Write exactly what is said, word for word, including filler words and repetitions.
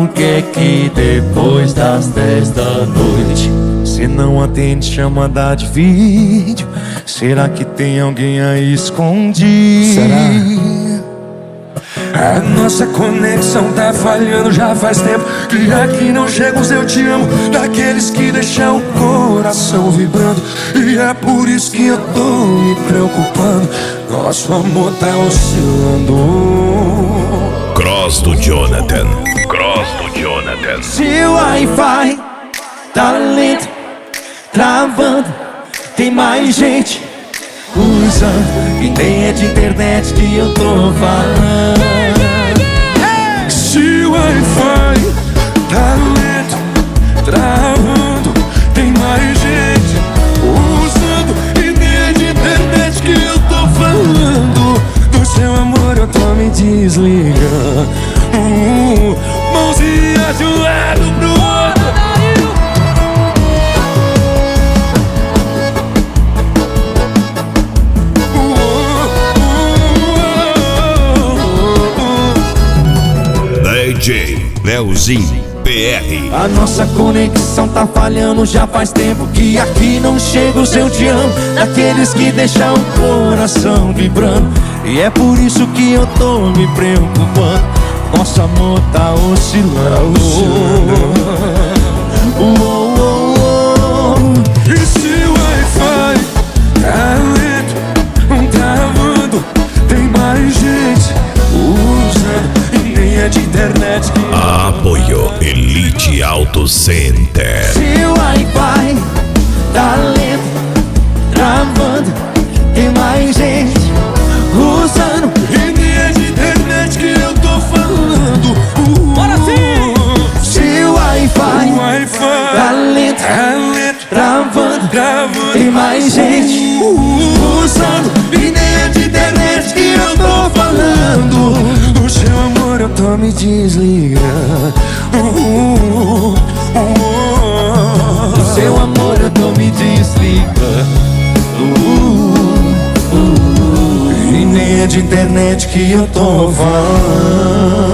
por que que depois das dez da noite cê não atende chamada de vídeo? Será que tem alguém aí escondido? Será? A nossa conexão tá falhando já faz tempo, que aqui não chega os eu te amo, daqueles que deixam o coração vibrando. E é por isso que eu tô me preocupando, nosso amor tá oscilando. Cross do Jonathan. Cross do Jonathan. Seu Wi-Fi tá lento, travando, tem mais gente usando, e nem é de internet que eu tô falando. Se o Wi-Fi tá lento, travando, tem mais gente usando, e nem é de internet que eu tô falando. Do seu amor eu tô me desligando, uh, mãozinha de um lado pro outro. D J Leozinho P R. A nossa conexão tá falhando já faz tempo, que aqui não chega o seu te amo, daqueles que deixam o coração vibrando. E é por isso que eu tô me preocupando, nosso amor tá oscilando. Oh, oh, oh. E se o Wi-Fi tá lento, travando, tem mais gente usando, e nem é de internet que... Apoio Elite Auto Center. Se o Wi-Fi tá lento, travando, tem mais gente usando, e nem é de internet que eu tô falando. uh, Bora sim! Se o Wi-Fi O Wi-Fi tá lento, tá lento, travando, travando, tem mais gente usando, e nem é de internet que eu tô falando. do seu amor eu tô me desligando. uh, uh, uh, Do seu amor eu tô me desligando. Uh, uh, uh. E nem é de internet que eu tô falando.